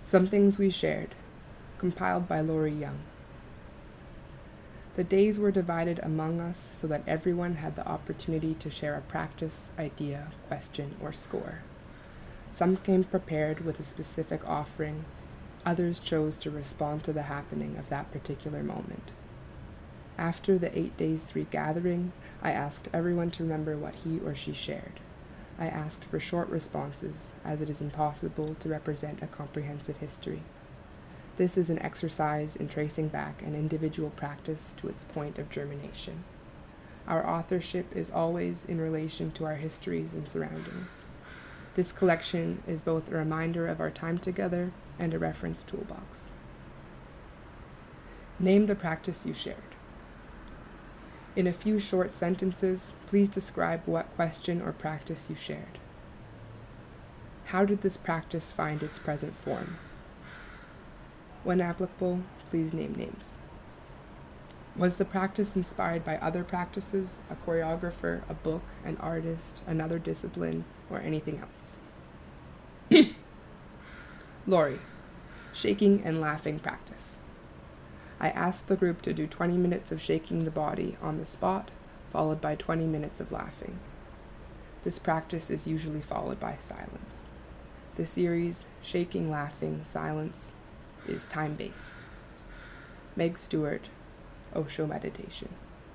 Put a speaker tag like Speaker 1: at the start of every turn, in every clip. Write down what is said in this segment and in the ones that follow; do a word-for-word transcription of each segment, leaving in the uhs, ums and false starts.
Speaker 1: Some Things We Shared, compiled by Lori Young. The days were divided among us so that everyone had the opportunity to share a practice, idea, question, or score. Some came prepared with a specific offering, others chose to respond to the happening of that particular moment. After the eight days three gathering, I asked everyone to remember what he or she shared. I asked for short responses, as it is impossible to represent a comprehensive history. This is an exercise in tracing back an individual practice to its point of germination. Our authorship is always in relation to our histories and surroundings. This collection is both a reminder of our time together and a reference toolbox. Name the practice you shared. In a few short sentences, please describe what question or practice you shared. How did this practice find its present form? When applicable, please name names. Was the practice inspired by other practices, a choreographer, a book, an artist, another discipline, or anything else? Lori, shaking and laughing practice. I asked the group to do twenty minutes of shaking the body on the spot, followed by twenty minutes of laughing. This practice is usually followed by silence. The series, Shaking, Laughing, Silence, is time-based. Meg Stewart, Osho Meditation.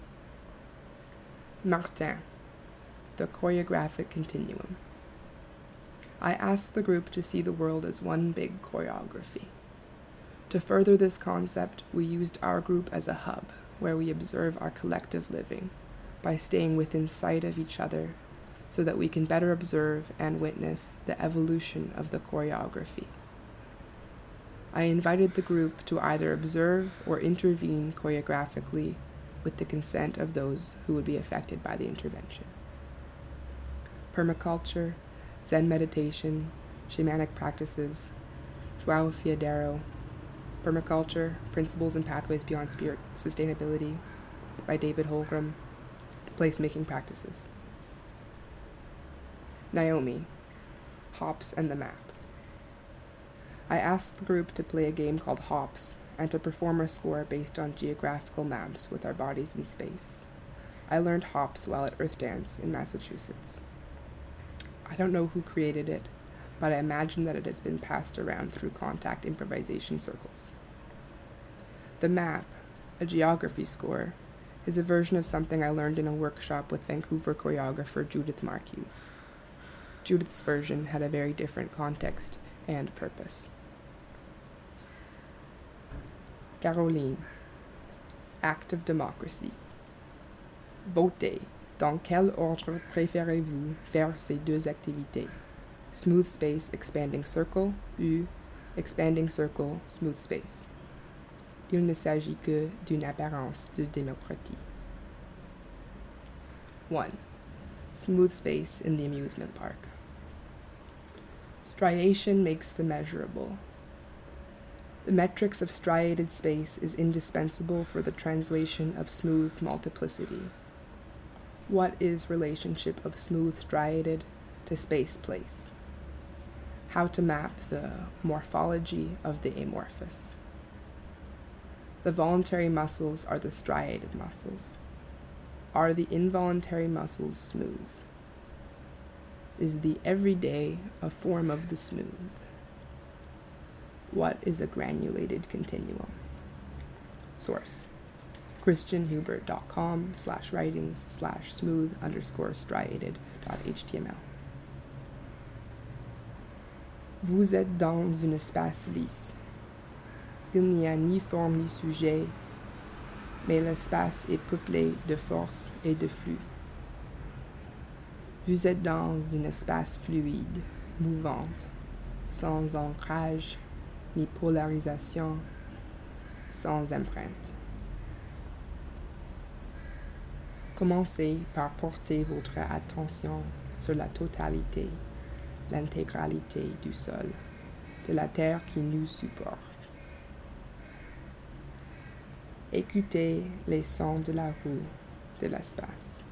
Speaker 1: Martin, the choreographic continuum. I asked the group to see the world as one big choreography. To further this concept, we used our group as a hub where we observe our collective living by staying within sight of each other so that we can better observe and witness the evolution of the choreography. I invited the group to either observe or intervene choreographically with the consent of those who would be affected by the intervention. Permaculture, Zen meditation, shamanic practices, João Fiadero, Permaculture, Principles and Pathways Beyond Spirit Sustainability by David Holgram, Placemaking Practices. Naomi, Hops and the Map. I asked the group to play a game called Hops and to perform a score based on geographical maps with our bodies in space. I learned Hops while at Earth Dance in Massachusetts. I don't know who created it, but I imagine that it has been passed around through contact improvisation circles. The map, a geography score, is a version of something I learned in a workshop with Vancouver choreographer Judith Marcuse. Judith's version had a very different context and purpose. Caroline, Act of Democracy. Votez. Dans quel ordre préférez-vous faire ces deux activités? Smooth space, expanding circle, U, expanding circle, smooth space. Il ne s'agit que d'une apparence de démocratie. one. Smooth space in the amusement park. Striation makes the measurable. The metrics of striated space is indispensable for the translation of smooth multiplicity. What is relationship of smooth striated to space-place? How to map the morphology of the amorphous. The voluntary muscles are the striated muscles. Are the involuntary muscles smooth? Is the everyday a form of the smooth? What is a granulated continuum? Source: christianhubert.com slash writings slash smooth underscore striated dot html. Vous êtes dans un espace lisse. Il n'y a ni forme ni sujet, mais l'espace est peuplé de force et de flux. Vous êtes dans un espace fluide, mouvante, sans ancrage, ni polarisation, sans empreinte. Commencez par porter votre attention sur la totalité, l'intégralité du sol, de la terre qui nous supporte. Écoutez les sons de la rue, de l'espace.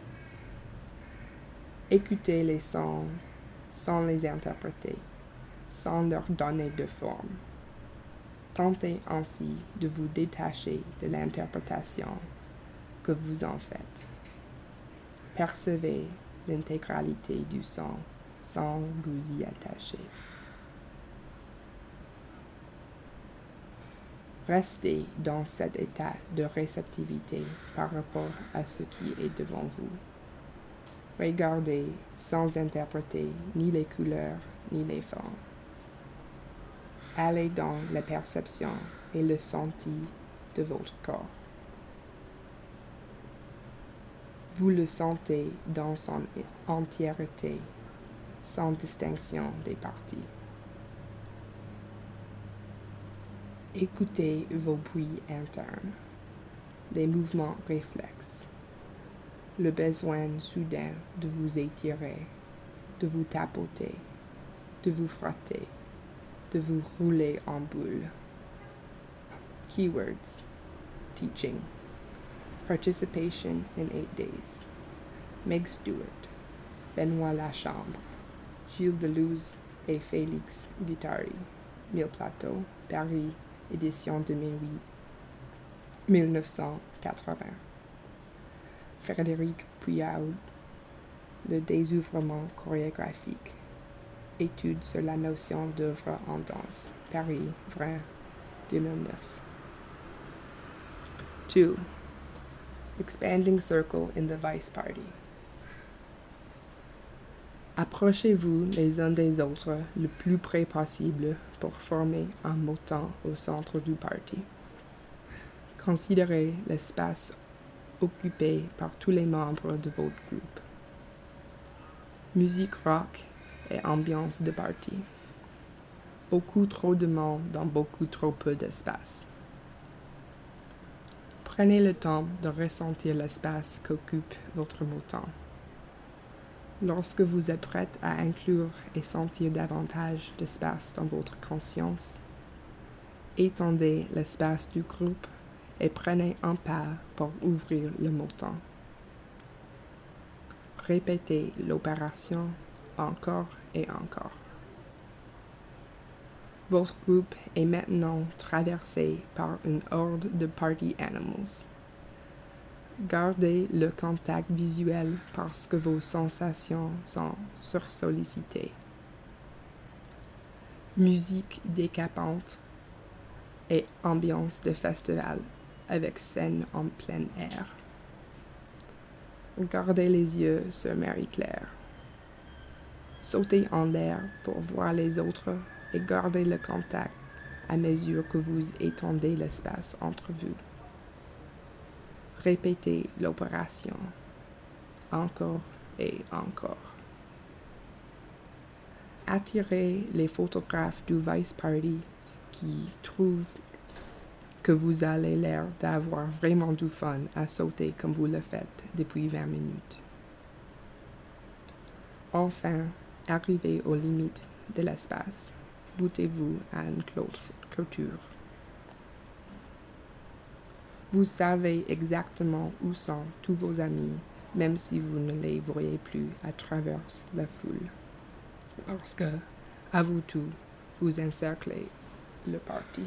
Speaker 1: Écoutez les sons sans les interpréter, sans leur donner de forme. Tentez ainsi de vous détacher de l'interprétation que vous en faites. Percevez l'intégralité du son sans vous y attacher. Restez dans cet état de réceptivité par rapport à ce qui est devant vous. Regardez sans interpréter ni les couleurs ni les formes. Allez dans la perception et le senti de votre corps. Vous le sentez dans son entièreté, sans distinction des parties. Écoutez vos bruits internes, les mouvements réflexes, le besoin soudain de vous étirer, de vous tapoter, de vous frotter, de vous rouler en boule. Keywords: teaching, participation in eight days, Meg Stewart, Benoît Lachambre, Gilles Deleuze et Félix Guattari, Mille Plateau, Paris, édition deux mille huit, mille neuf cent quatre-vingts. Frédéric Puyaud, Le désouvrement chorégraphique, Étude sur la notion d'œuvre en danse, Paris, Vrin, deux mille neuf. two. Expanding circle in the Vice Party. Approchez-vous les uns des autres le plus près possible pour former un motan au centre du party. Considérez l'espace occupé par tous les membres de votre groupe. Musique rock et ambiance de party. Beaucoup trop de monde dans beaucoup trop peu d'espace. Prenez le temps de ressentir l'espace qu'occupe votre motan. Lorsque vous êtes prête à inclure et sentir davantage d'espace dans votre conscience, étendez l'espace du groupe et prenez un pas pour ouvrir le motan. Répétez l'opération encore et encore. Votre groupe est maintenant traversé par une horde de party animals. Gardez le contact visuel parce que vos sensations sont sursollicitées. Musique décapante et ambiance de festival avec scène en plein air. Gardez les yeux sur Marie-Claire. Sautez en l'air pour voir les autres et gardez le contact à mesure que vous étendez l'espace entre vous. Répétez l'opération encore et encore. Attirez les photographes du Vice Party qui trouvent que vous avez l'air d'avoir vraiment du fun à sauter comme vous le faites depuis vingt minutes. Enfin, arrivez aux limites de l'espace. Boutez-vous à une clôture. Vous savez exactement où sont tous vos amis, même si vous ne les voyez plus à travers la foule. Lorsque, à vous tous, vous encerclez le party.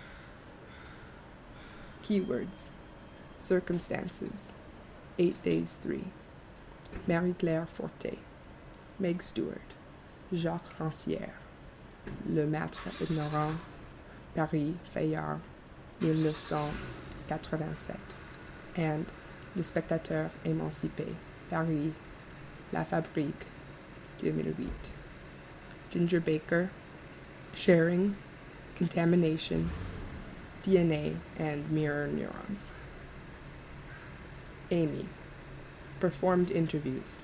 Speaker 1: Keywords: circumstances, eight days three, Marie-Claire Forté, Meg Stewart, Jacques Rancière, Le Maître ignorant, Paris, Fayard, mille neuf cent quatre-vingt-sept, and Le Spectateur émancipé, Paris, La Fabrique, deux mille huit. Ginger Baker, Sharing, Contamination, D N A and Mirror Neurons. Amy, Performed Interviews.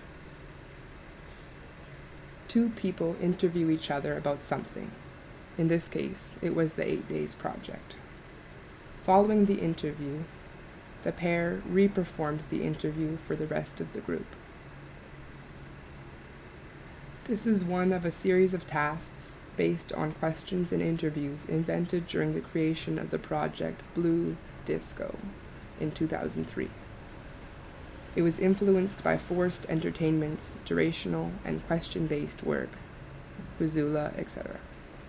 Speaker 1: Two people interview each other about something. In this case, it was the Eight Days Project. Following the interview, the pair re-performs the interview for the rest of the group. This is one of a series of tasks based on questions and interviews invented during the creation of the project Blue Disco in two thousand three. It was influenced by Forced Entertainment's durational and question-based work, Buzula, et cetera.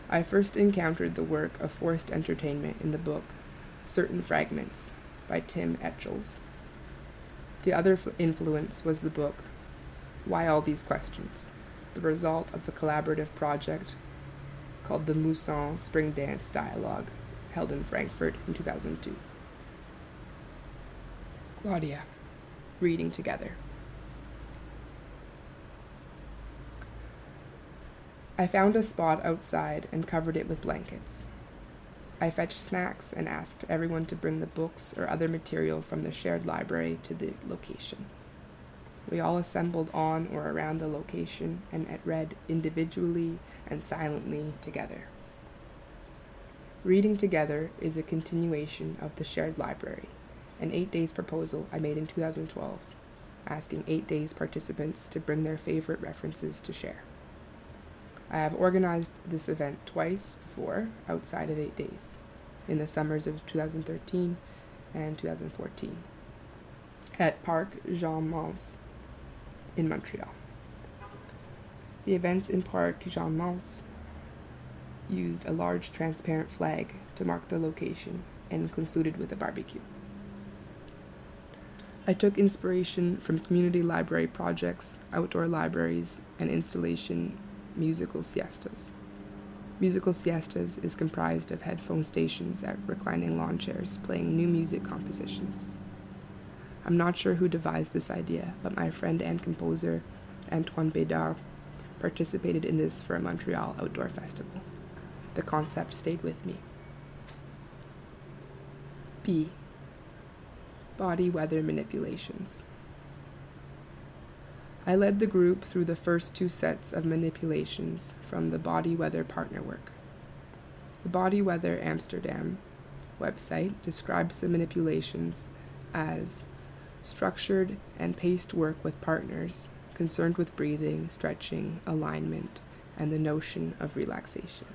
Speaker 1: I first encountered the work of forced entertainment in the book Certain Fragments by Tim Etchells. The other influence was the book Why All These Questions, the result of a collaborative project called the Mousson Spring Dance Dialogue, held in Frankfurt in two thousand two. Claudia, reading together. I found a spot outside and covered it with blankets. I fetched snacks and asked everyone to bring the books or other material from the shared library to the location. We all assembled on or around the location and read individually and silently together. Reading together is a continuation of the shared library, an eight days proposal I made in two thousand twelve, asking eight days participants to bring their favorite references to share. I have organized this event twice before, outside of eight days, in the summers of two thousand thirteen and two thousand fourteen, at Parc Jean Mance in Montreal. The events in Parc Jean Mance used a large transparent flag to mark the location and concluded with a barbecue. I took inspiration from community library projects, outdoor libraries, and installation musical siestas. Musical siestas is comprised of headphone stations at reclining lawn chairs playing new music compositions. I'm not sure who devised this idea, but my friend and composer Antoine Bédard participated in this for a Montreal outdoor festival. The concept stayed with me. B. Body weather manipulations. I led the group through the first two sets of manipulations from the Body Weather partner work. The Body Weather Amsterdam website describes the manipulations as structured and paced work with partners concerned with breathing, stretching, alignment, and the notion of relaxation.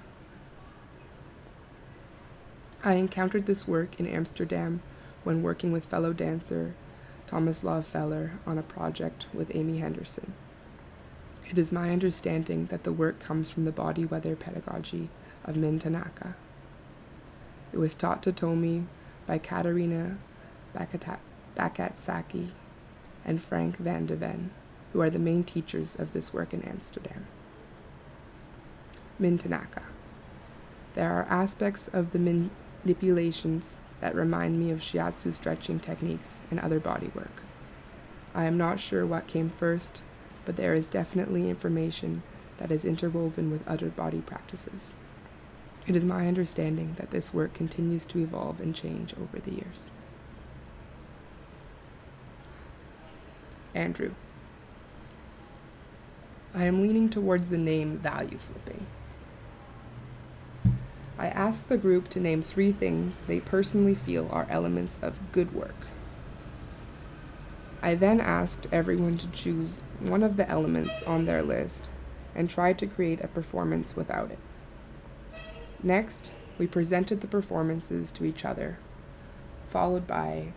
Speaker 1: I encountered this work in Amsterdam when working with fellow dancer Tomislav Feller on a project with Amy Henderson. It is my understanding that the work comes from the body weather pedagogy of Min Tanaka. It was taught to Tomi by Katarina Bakatsaki and Frank van de Ven, who are the main teachers of this work in Amsterdam. Min Tanaka. There are aspects of the manipulations that remind me of shiatsu stretching techniques and other body work. I am not sure what came first, but there is definitely information that is interwoven with other body practices. It is my understanding that this work continues to evolve and change over the years. Andrew. I am leaning towards the name value flipping. I asked the group to name three things they personally feel are elements of good work. I then asked everyone to choose one of the elements on their list and tried to create a performance without it. Next, we presented the performances to each other, followed by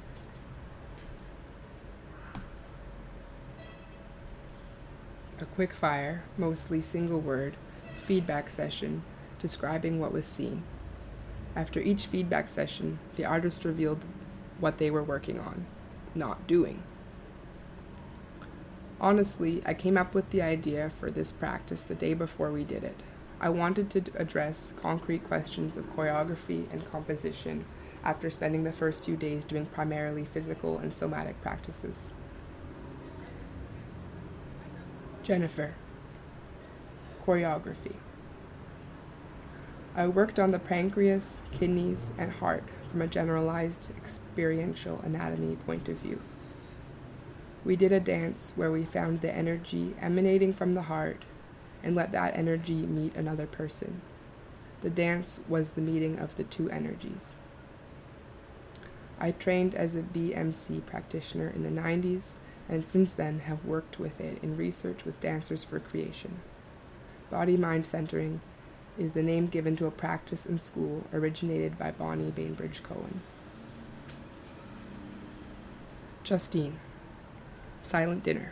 Speaker 1: a quick fire, mostly single word, feedback session describing what was seen. After each feedback session, the artist revealed what they were working on, not doing. Honestly, I came up with the idea for this practice the day before we did it. I wanted to address concrete questions of choreography and composition after spending the first few days doing primarily physical and somatic practices. Jennifer. Choreography. I worked on the pancreas, kidneys, and heart from a generalized experiential anatomy point of view. We did a dance where we found the energy emanating from the heart and let that energy meet another person. The dance was the meeting of the two energies. I trained as a B M C practitioner in the nineties and since then have worked with it in research with Dancers for Creation. Body-mind centering is the name given to a practice in school originated by Bonnie Bainbridge Cohen. Justine. Silent dinner.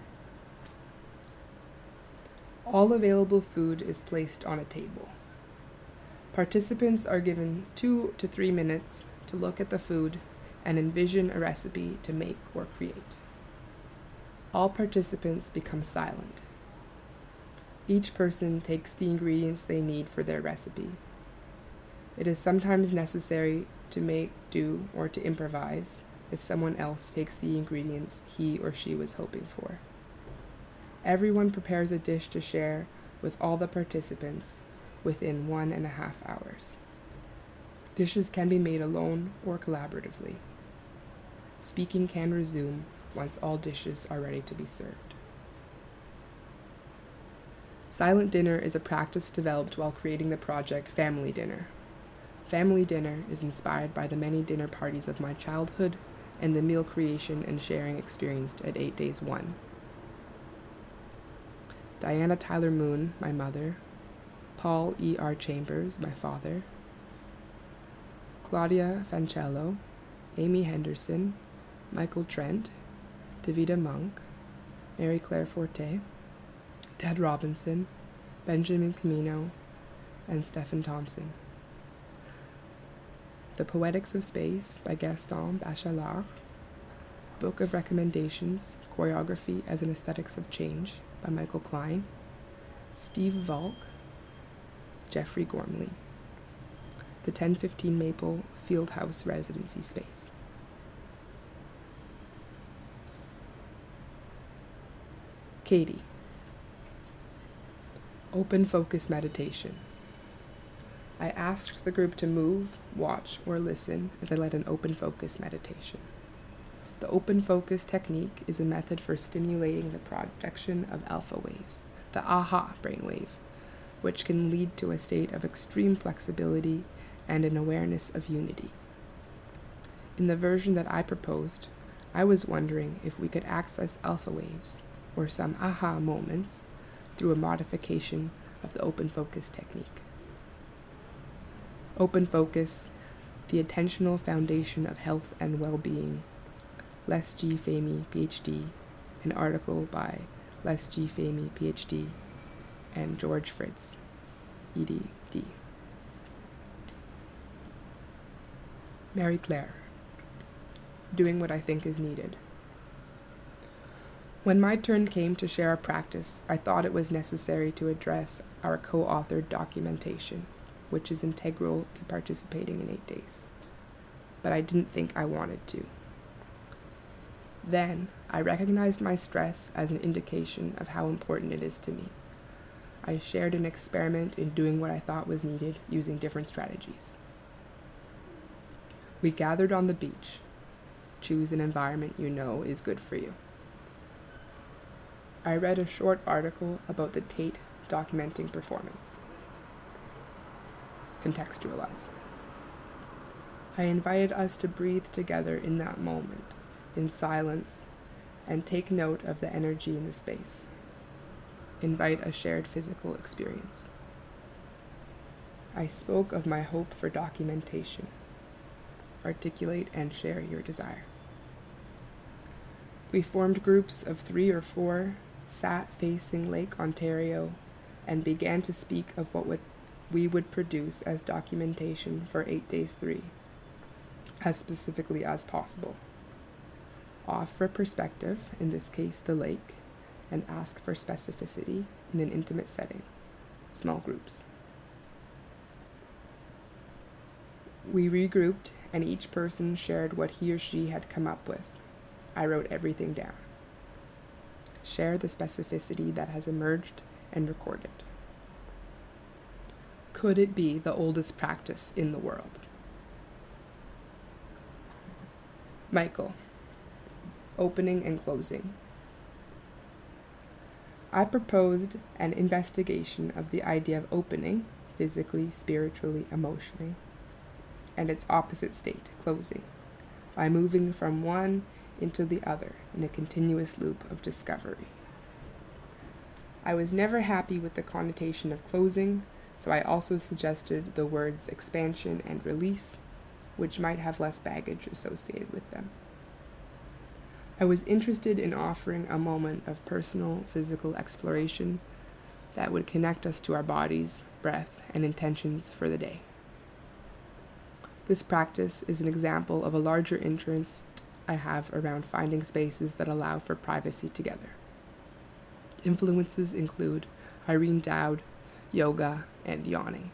Speaker 1: All available food is placed on a table. Participants are given two to three minutes to look at the food and envision a recipe to make or create. All participants become silent. Each person takes the ingredients they need for their recipe. It is sometimes necessary to make do or to improvise if someone else takes the ingredients he or she was hoping for. Everyone prepares a dish to share with all the participants within one and a half hours. Dishes can be made alone or collaboratively. Speaking can resume once all dishes are ready to be served. Silent dinner is a practice developed while creating the project Family Dinner. Family Dinner is inspired by the many dinner parties of my childhood and the meal creation and sharing experienced at Eight Days One. Diana Tyler Moon, my mother, Paul E R Chambers, my father, Claudia Fancello, Amy Henderson, Michael Trent, Davida Monk, Mary Claire Forte, Ted Robinson, Benjamin Camino, and Stephen Thompson. The Poetics of Space by Gaston Bachelard, Book of Recommendations, Choreography as an Aesthetics of Change by Michael Klein, Steve Valk, Jeffrey Gormley. The ten fifteen Maple Fieldhouse Residency Space. Katie. Open focus meditation. I asked the group to move, watch, or listen as I led an open focus meditation. The open focus technique is a method for stimulating the projection of alpha waves, the aha brainwave, which can lead to a state of extreme flexibility and an awareness of unity. In the version that I proposed, I was wondering if we could access alpha waves, or some aha moments, through a modification of the open focus technique. Open focus, the attentional foundation of health and well-being. Les G. Fahmy, P H D, an article by Les G. Fahmy, P H D, and George Fritz, E D D. Mary Claire. Doing what I think is needed. When my turn came to share a practice, I thought it was necessary to address our co-authored documentation, which is integral to participating in eight days. But I didn't think I wanted to. Then, I recognized my stress as an indication of how important it is to me. I shared an experiment in doing what I thought was needed using different strategies. We gathered on the beach. Choose an environment you know is good for you. I read a short article about the Tate documenting performance. Contextualize. I invited us to breathe together in that moment, in silence, and take note of the energy in the space. Invite a shared physical experience. I spoke of my hope for documentation. Articulate and share your desire. We formed groups of three or four, sat facing Lake Ontario, and began to speak of what would, we would produce as documentation for eight days three, as specifically as possible. Offer perspective, in this case the lake, and ask for specificity in an intimate setting, small groups. We regrouped, and each person shared what he or she had come up with. I wrote everything down. Share the specificity that has emerged and record it. Could it be the oldest practice in the world? Michael. Opening and closing. I proposed an investigation of the idea of opening, physically, spiritually, emotionally, and its opposite state, closing, by moving from one into the other in a continuous loop of discovery. I was never happy with the connotation of closing, so I also suggested the words expansion and release, which might have less baggage associated with them. I was interested in offering a moment of personal physical exploration that would connect us to our bodies, breath, and intentions for the day. This practice is an example of a larger interest I have around finding spaces that allow for privacy together. Influences include Irene Dowd, yoga, and yawning.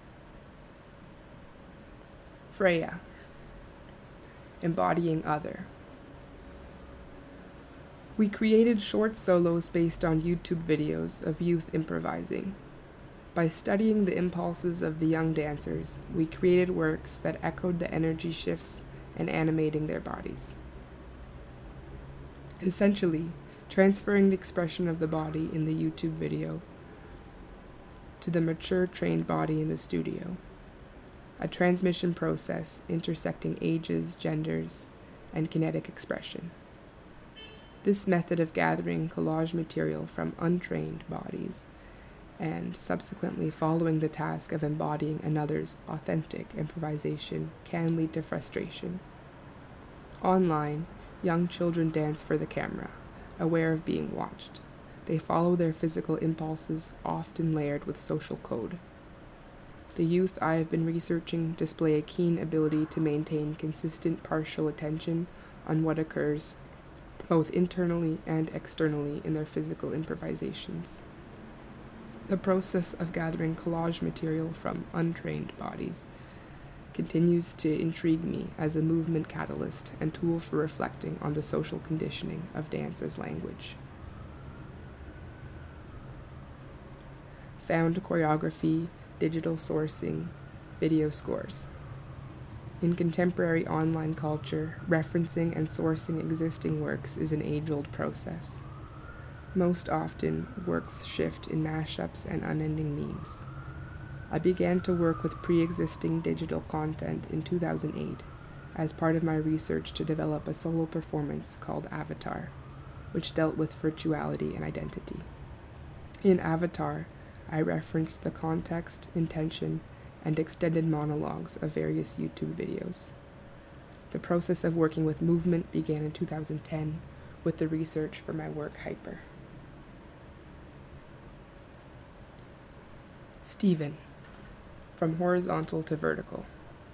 Speaker 1: Freya, embodying other. We created short solos based on YouTube videos of youth improvising. By studying the impulses of the young dancers, we created works that echoed the energy shifts and animating their bodies. Essentially, transferring the expression of the body in the YouTube video to the mature, trained body in the studio. A transmission process intersecting ages, genders, and kinetic expression. This method of gathering collage material from untrained bodies and subsequently following the task of embodying another's authentic improvisation can lead to frustration. Online, young children dance for the camera, aware of being watched. They follow their physical impulses, often layered with social code. The youth I have been researching display a keen ability to maintain consistent partial attention on what occurs both internally and externally in their physical improvisations. The process of gathering collage material from untrained bodies continues to intrigue me as a movement catalyst and tool for reflecting on the social conditioning of dance as language. Found choreography, digital sourcing, video scores. In contemporary online culture, referencing and sourcing existing works is an age-old process. Most often, works shift in mashups and unending memes. I began to work with pre-existing digital content in two thousand eight as part of my research to develop a solo performance called Avatar, which dealt with virtuality and identity. In Avatar, I referenced the context, intention, and extended monologues of various YouTube videos. The process of working with movement began in two thousand ten with the research for my work Hyper. Stephen, from horizontal to vertical.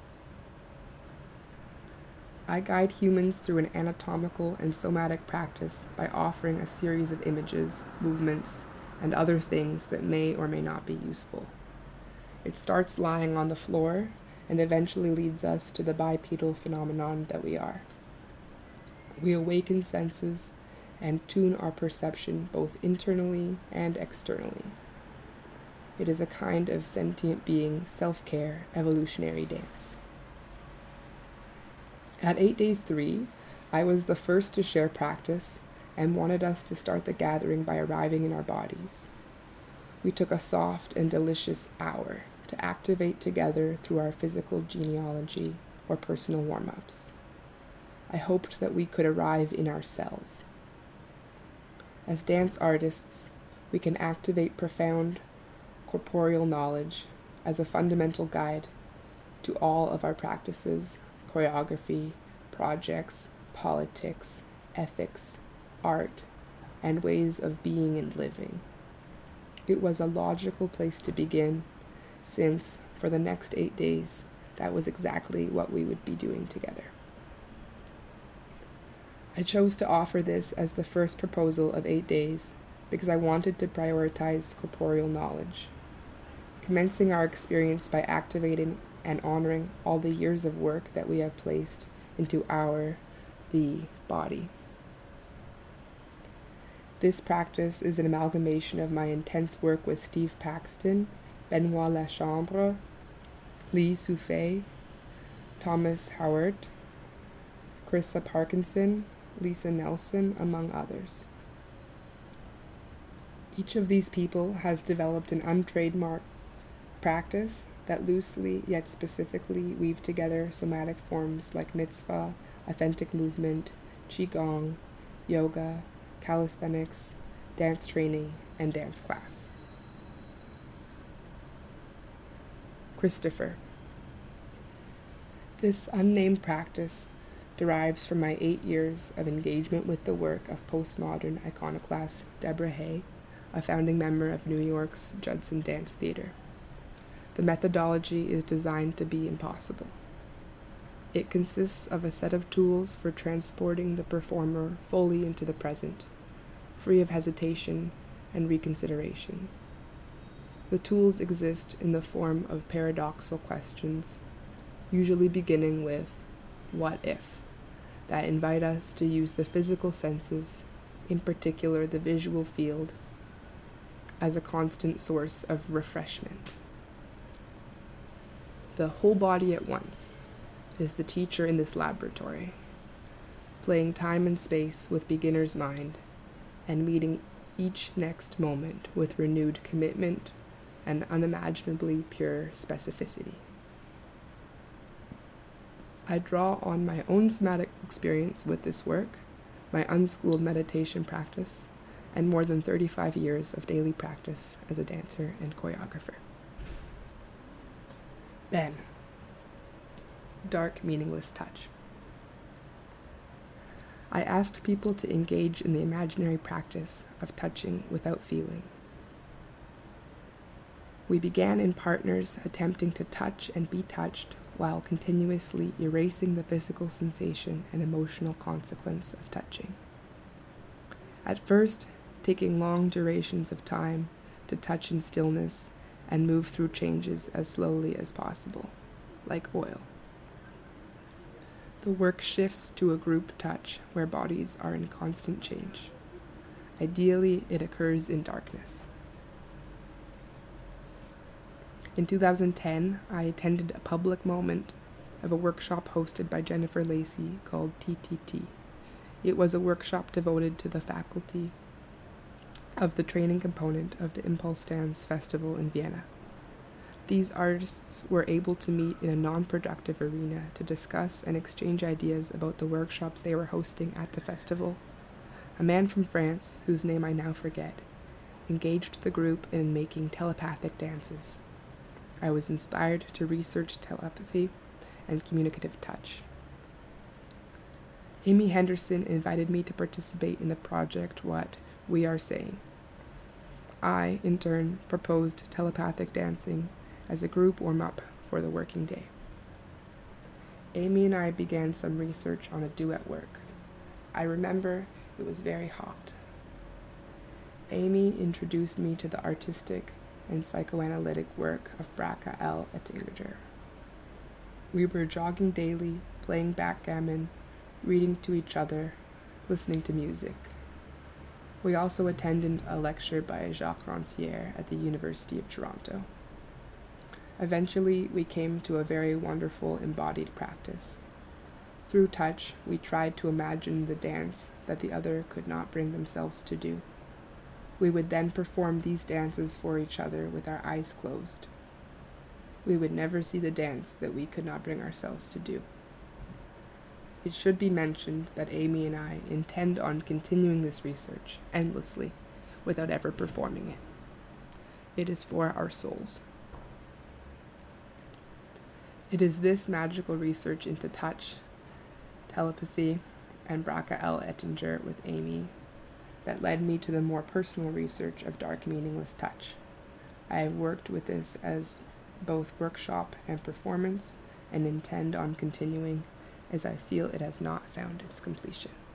Speaker 1: I guide humans through an anatomical and somatic practice by offering a series of images, movements, and other things that may or may not be useful. It starts lying on the floor and eventually leads us to the bipedal phenomenon that we are. We awaken senses and tune our perception both internally and externally. It is a kind of sentient being, self-care, evolutionary dance. At Eight Days three, I was the first to share practice and wanted us to start the gathering by arriving in our bodies. We took a soft and delicious hour to activate together through our physical genealogy or personal warm-ups. I hoped that we could arrive in our cells. As dance artists, we can activate profound corporeal knowledge as a fundamental guide to all of our practices, choreography, projects, politics, ethics, art, and ways of being and living. It was a logical place to begin, since for the next eight days, that was exactly what we would be doing together. I chose to offer this as the first proposal of eight days because I wanted to prioritize corporeal knowledge, commencing our experience by activating and honoring all the years of work that we have placed into our, the body. This practice is an amalgamation of my intense work with Steve Paxton, Benoit Lachambre, Lee Souffet, Thomas Howard, Krista Parkinson, Lisa Nelson, among others. Each of these people has developed an untrademarked practice that loosely yet specifically weave together somatic forms like mitzvah, authentic movement, qigong, yoga, calisthenics, dance training, and dance class. Christopher. This unnamed practice derives from my eight years of engagement with the work of postmodern iconoclast Deborah Hay, a founding member of New York's Judson Dance Theater. The methodology is designed to be impossible. It consists of a set of tools for transporting the performer fully into the present, free of hesitation and reconsideration. The tools exist in the form of paradoxical questions, usually beginning with, "What if?" that invite us to use the physical senses, in particular the visual field, as a constant source of refreshment. The whole body at once is the teacher in this laboratory, playing time and space with beginner's mind and meeting each next moment with renewed commitment and unimaginably pure specificity. I draw on my own somatic experience with this work, my unschooled meditation practice, and more than thirty-five years of daily practice as a dancer and choreographer. Ben. Dark, meaningless touch. I asked people to engage in the imaginary practice of touching without feeling. We began in partners attempting to touch and be touched while continuously erasing the physical sensation and emotional consequence of touching. At first, taking long durations of time to touch in stillness and move through changes as slowly as possible, like oil. The work shifts to a group touch where bodies are in constant change. Ideally, it occurs in darkness. In two thousand ten, I attended a public moment of a workshop hosted by Jennifer Lacey called T T T. It was a workshop devoted to the faculty of the training component of the Impulse Dance Festival in Vienna. These artists were able to meet in a non-productive arena to discuss and exchange ideas about the workshops they were hosting at the festival. A man from France, whose name I now forget, engaged the group in making telepathic dances. I was inspired to research telepathy and communicative touch. Amy Henderson invited me to participate in the project What We Are Saying. I, in turn, proposed telepathic dancing as a group warm-up for the working day. Amy and I began some research on a duet work. I remember it was very hot. Amy introduced me to the artistic and psychoanalytic work of Bracha L. Ettinger. We were jogging daily, playing backgammon, reading to each other, listening to music. We also attended a lecture by Jacques Rancière at the University of Toronto. Eventually, we came to a very wonderful embodied practice. Through touch, we tried to imagine the dance that the other could not bring themselves to do. We would then perform these dances for each other with our eyes closed. We would never see the dance that we could not bring ourselves to do. It should be mentioned that Amy and I intend on continuing this research endlessly without ever performing it. It is for our souls. It is this magical research into touch, telepathy, and Bracha L. Ettinger with Amy that led me to the more personal research of dark, meaningless touch. I have worked with this as both workshop and performance, and intend on continuing, as I feel it has not found its completion.